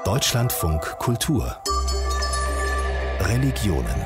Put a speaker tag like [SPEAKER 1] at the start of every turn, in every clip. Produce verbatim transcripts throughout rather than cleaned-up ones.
[SPEAKER 1] Deutschlandfunk Kultur Religionen.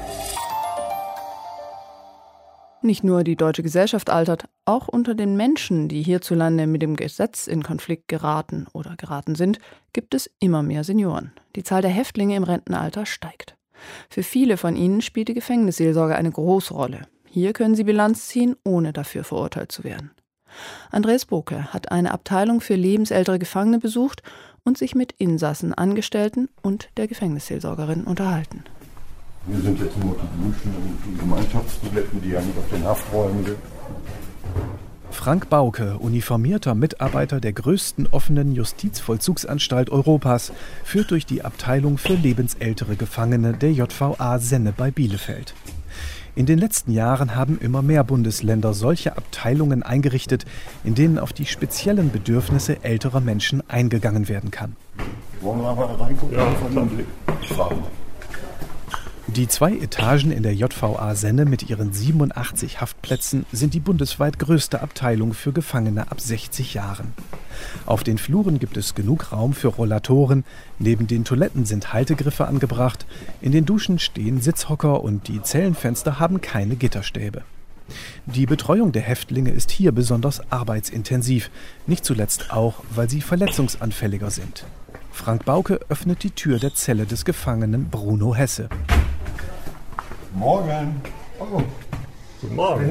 [SPEAKER 2] Nicht nur die deutsche Gesellschaft altert, auch unter den Menschen, die hierzulande mit dem Gesetz in Konflikt geraten oder geraten sind, gibt es immer mehr Senioren. Die Zahl der Häftlinge im Rentenalter steigt. Für viele von ihnen spielt die Gefängnisseelsorge eine große Rolle. Hier können sie Bilanz ziehen, ohne dafür verurteilt zu werden. Andreas Boke hat eine Abteilung für lebensältere Gefangene besucht und sich mit Insassen, Angestellten und der Gefängnisseelsorgerin unterhalten.
[SPEAKER 3] Wir sind jetzt nur die Duschen und die Gemeinschaftstoiletten, die ja nicht auf den Hafträumen sind.
[SPEAKER 4] Frank Bauke, uniformierter Mitarbeiter der größten offenen Justizvollzugsanstalt Europas, führt durch die Abteilung für lebensältere Gefangene der J V A Senne bei Bielefeld. In den letzten Jahren haben immer mehr Bundesländer solche Abteilungen eingerichtet, in denen auf die speziellen Bedürfnisse älterer Menschen eingegangen werden kann.
[SPEAKER 3] Wollen wir mal reingucken? Ja, von dem Blick.
[SPEAKER 4] Die zwei Etagen in der J V A Senne mit ihren siebenundachtzig Haftplätzen sind die bundesweit größte Abteilung für Gefangene ab sechzig Jahren. Auf den Fluren gibt es genug Raum für Rollatoren, neben den Toiletten sind Haltegriffe angebracht, in den Duschen stehen Sitzhocker und die Zellenfenster haben keine Gitterstäbe. Die Betreuung der Häftlinge ist hier besonders arbeitsintensiv, nicht zuletzt auch, weil sie verletzungsanfälliger sind. Frank Bauke öffnet die Tür der Zelle des Gefangenen Bruno Hesse.
[SPEAKER 3] Morgen. Oh. Guten Morgen.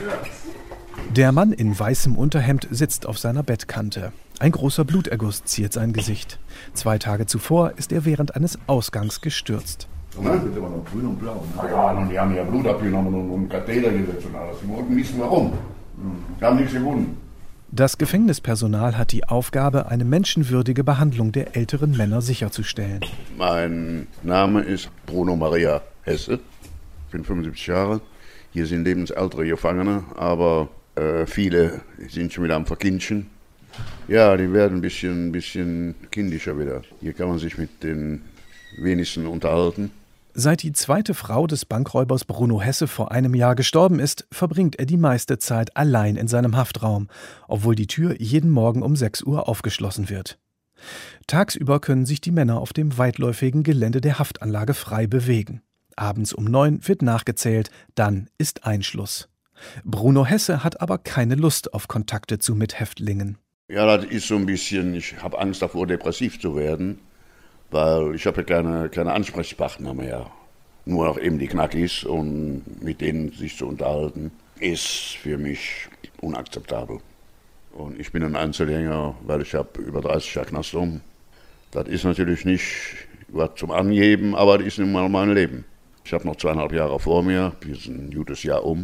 [SPEAKER 4] Der Mann in weißem Unterhemd sitzt auf seiner Bettkante. Ein großer Bluterguss ziert sein Gesicht. Zwei Tage zuvor ist er während eines Ausgangs gestürzt.
[SPEAKER 3] Und dann sind immer noch grün und blau. Ja, und die haben ja Blut abgenommen und einen Katheter gesetzt und alles. Die wollten wissen, warum. Die haben nichts gefunden.
[SPEAKER 4] Das Gefängnispersonal hat die Aufgabe, eine menschenwürdige Behandlung der älteren Männer sicherzustellen.
[SPEAKER 5] Mein Name ist Bruno Maria Hesse. Ich bin fünfundsiebzig Jahre. Hier sind lebensältere Gefangene, aber äh, viele sind schon wieder am Verkindchen. Ja, die werden ein bisschen, ein bisschen kindischer wieder. Hier kann man sich mit den wenigsten unterhalten.
[SPEAKER 4] Seit die zweite Frau des Bankräubers Bruno Hesse vor einem Jahr gestorben ist, verbringt er die meiste Zeit allein in seinem Haftraum, obwohl die Tür jeden Morgen um sechs Uhr aufgeschlossen wird. Tagsüber können sich die Männer auf dem weitläufigen Gelände der Haftanlage frei bewegen. Abends um neun wird nachgezählt, dann ist Einschluss. Bruno Hesse hat aber keine Lust auf Kontakte zu Mithäftlingen.
[SPEAKER 5] Ja, das ist so ein bisschen, ich habe Angst davor, depressiv zu werden, weil ich habe ja keine, keine Ansprechpartner mehr. Nur noch eben die Knackis und mit denen sich zu unterhalten, ist für mich unakzeptabel. Und ich bin ein Einzelgänger, weil ich habe über dreißig Jahre Knast um. Das ist natürlich nicht was zum Angeben, aber das ist nun mal mein Leben. Ich habe noch zweieinhalb Jahre vor mir, wir sind ein gutes Jahr um.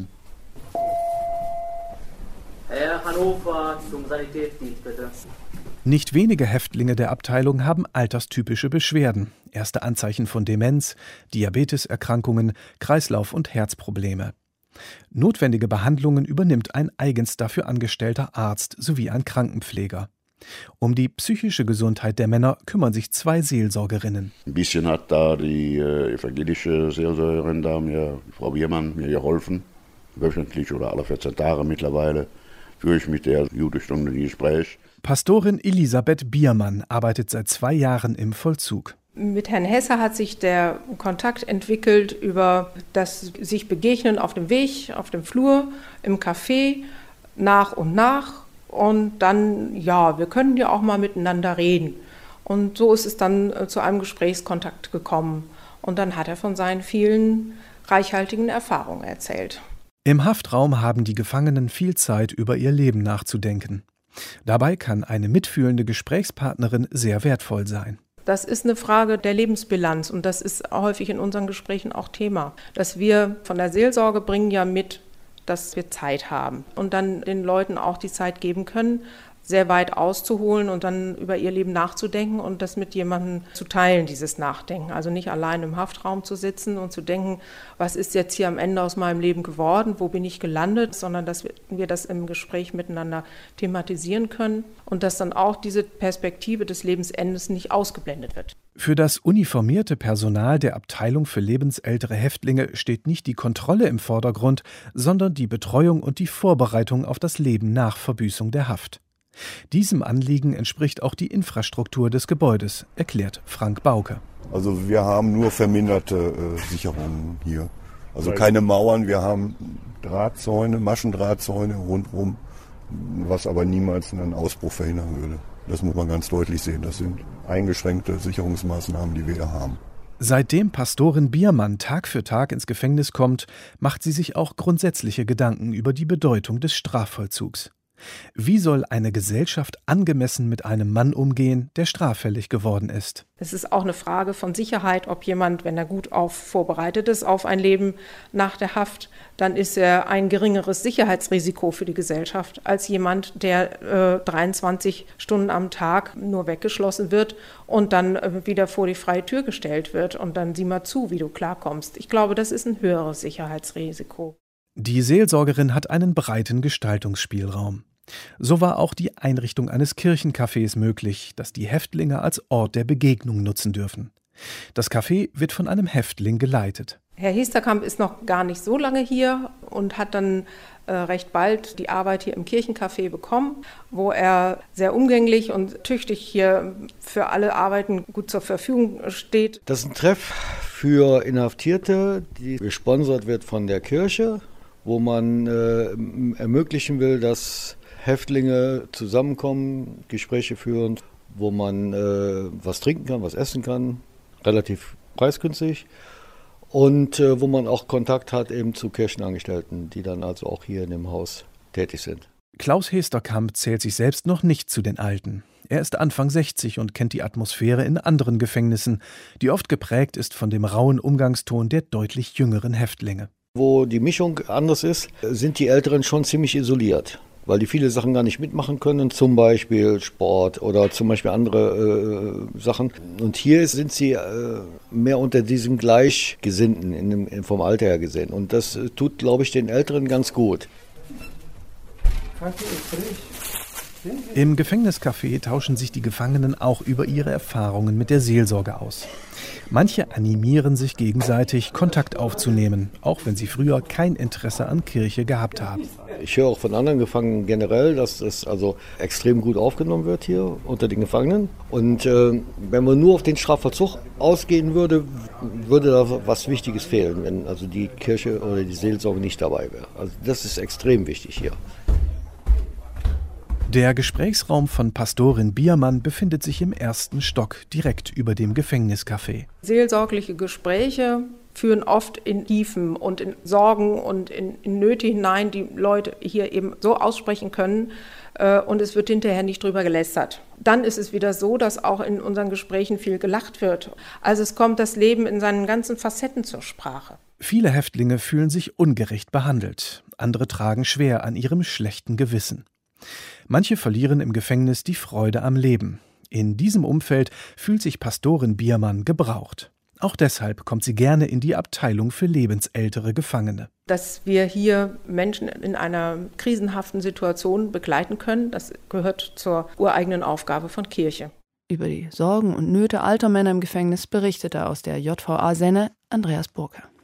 [SPEAKER 6] Herr Hannover zum Sanitätsdienst, bitte.
[SPEAKER 4] Nicht wenige Häftlinge der Abteilung haben alterstypische Beschwerden. Erste Anzeichen von Demenz, Diabeteserkrankungen, Kreislauf- und Herzprobleme. Notwendige Behandlungen übernimmt ein eigens dafür angestellter Arzt sowie ein Krankenpfleger. Um die psychische Gesundheit der Männer kümmern sich zwei Seelsorgerinnen.
[SPEAKER 5] Ein bisschen hat da die äh, evangelische Seelsorgerin, da mir, Frau Biermann, mir geholfen. Wöchentlich oder alle vierzehn Tage mittlerweile führe ich mit der jede Stunde ein Gespräch.
[SPEAKER 4] Pastorin Elisabeth Biermann arbeitet seit zwei Jahren im Vollzug.
[SPEAKER 7] Mit Herrn Hesse hat sich der Kontakt entwickelt über das sich Begegnen auf dem Weg, auf dem Flur, im Café, nach und nach. Und dann, ja, wir können ja auch mal miteinander reden. Und so ist es dann zu einem Gesprächskontakt gekommen. Und dann hat er von seinen vielen reichhaltigen Erfahrungen erzählt.
[SPEAKER 4] Im Haftraum haben die Gefangenen viel Zeit, über ihr Leben nachzudenken. Dabei kann eine mitfühlende Gesprächspartnerin sehr wertvoll sein.
[SPEAKER 7] Das ist eine Frage der Lebensbilanz und das ist häufig in unseren Gesprächen auch Thema. Dass wir von der Seelsorge bringen ja mit, dass wir Zeit haben und dann den Leuten auch die Zeit geben können, sehr weit auszuholen und dann über ihr Leben nachzudenken und das mit jemandem zu teilen, dieses Nachdenken. Also nicht allein im Haftraum zu sitzen und zu denken, was ist jetzt hier am Ende aus meinem Leben geworden, wo bin ich gelandet, sondern dass wir das im Gespräch miteinander thematisieren können und dass dann auch diese Perspektive des Lebensendes nicht ausgeblendet wird.
[SPEAKER 4] Für das uniformierte Personal der Abteilung für lebensältere Häftlinge steht nicht die Kontrolle im Vordergrund, sondern die Betreuung und die Vorbereitung auf das Leben nach Verbüßung der Haft. Diesem Anliegen entspricht auch die Infrastruktur des Gebäudes, erklärt Frank Bauke.
[SPEAKER 8] Also wir haben nur verminderte äh, Sicherungen hier. Also keine Mauern, wir haben Drahtzäune, Maschendrahtzäune rundherum, was aber niemals einen Ausbruch verhindern würde. Das muss man ganz deutlich sehen. Das sind eingeschränkte Sicherungsmaßnahmen, die wir hier haben.
[SPEAKER 4] Seitdem Pastorin Biermann Tag für Tag ins Gefängnis kommt, macht sie sich auch grundsätzliche Gedanken über die Bedeutung des Strafvollzugs. Wie soll eine Gesellschaft angemessen mit einem Mann umgehen, der straffällig geworden ist?
[SPEAKER 7] Es ist auch eine Frage von Sicherheit, ob jemand, wenn er gut auf vorbereitet ist auf ein Leben nach der Haft, dann ist er ein geringeres Sicherheitsrisiko für die Gesellschaft als jemand, der äh, dreiundzwanzig Stunden am Tag nur weggeschlossen wird und dann äh, wieder vor die freie Tür gestellt wird und dann sieh mal zu, wie du klarkommst. Ich glaube, das ist ein höheres Sicherheitsrisiko.
[SPEAKER 4] Die Seelsorgerin hat einen breiten Gestaltungsspielraum. So war auch die Einrichtung eines Kirchencafés möglich, das die Häftlinge als Ort der Begegnung nutzen dürfen. Das Café wird von einem Häftling geleitet.
[SPEAKER 7] Herr Hesterkamp ist noch gar nicht so lange hier und hat dann äh, recht bald die Arbeit hier im Kirchencafé bekommen, wo er sehr umgänglich und tüchtig hier für alle Arbeiten gut zur Verfügung steht.
[SPEAKER 9] Das ist ein Treff für Inhaftierte, die gesponsert wird von der Kirche, wo man äh, ermöglichen will, dass Häftlinge zusammenkommen, Gespräche führen, wo man äh, was trinken kann, was essen kann, relativ preisgünstig und äh, wo man auch Kontakt hat eben zu Kirchenangestellten, die dann also auch hier in dem Haus tätig sind.
[SPEAKER 4] Klaus Hesterkamp zählt sich selbst noch nicht zu den Alten. Er ist Anfang sechzig und kennt die Atmosphäre in anderen Gefängnissen, die oft geprägt ist von dem rauen Umgangston der deutlich jüngeren Häftlinge.
[SPEAKER 9] Wo die Mischung anders ist, sind die Älteren schon ziemlich isoliert, weil die viele Sachen gar nicht mitmachen können, zum Beispiel Sport oder zum Beispiel andere äh, Sachen. Und hier sind sie äh, mehr unter diesem Gleichgesinnten in dem, in, vom Alter her gesehen. Und das äh, tut, glaube ich, den Älteren ganz gut.
[SPEAKER 4] Im Gefängniscafé tauschen sich die Gefangenen auch über ihre Erfahrungen mit der Seelsorge aus. Manche animieren sich gegenseitig, Kontakt aufzunehmen, auch wenn sie früher kein Interesse an Kirche gehabt haben.
[SPEAKER 9] Ich höre auch von anderen Gefangenen generell, dass das also extrem gut aufgenommen wird hier unter den Gefangenen. Und äh, wenn man nur auf den Strafvollzug ausgehen würde, würde da was Wichtiges fehlen, wenn also die Kirche oder die Seelsorge nicht dabei wäre. Also das ist extrem wichtig hier.
[SPEAKER 4] Der Gesprächsraum von Pastorin Biermann befindet sich im ersten Stock, direkt über dem Gefängniscafé.
[SPEAKER 7] Seelsorgliche Gespräche führen oft in Tiefen und in Sorgen und in, in Nöte hinein, die Leute hier eben so aussprechen können äh, und es wird hinterher nicht drüber gelästert. Dann ist es wieder so, dass auch in unseren Gesprächen viel gelacht wird. Also es kommt das Leben in seinen ganzen Facetten zur Sprache.
[SPEAKER 4] Viele Häftlinge fühlen sich ungerecht behandelt. Andere tragen schwer an ihrem schlechten Gewissen. Manche verlieren im Gefängnis die Freude am Leben. In diesem Umfeld fühlt sich Pastorin Biermann gebraucht. Auch deshalb kommt sie gerne in die Abteilung für lebensältere Gefangene.
[SPEAKER 7] Dass wir hier Menschen in einer krisenhaften Situation begleiten können, das gehört zur ureigenen Aufgabe von Kirche.
[SPEAKER 2] Über die Sorgen und Nöte alter Männer im Gefängnis berichtete aus der J V A Senne Andreas Burke.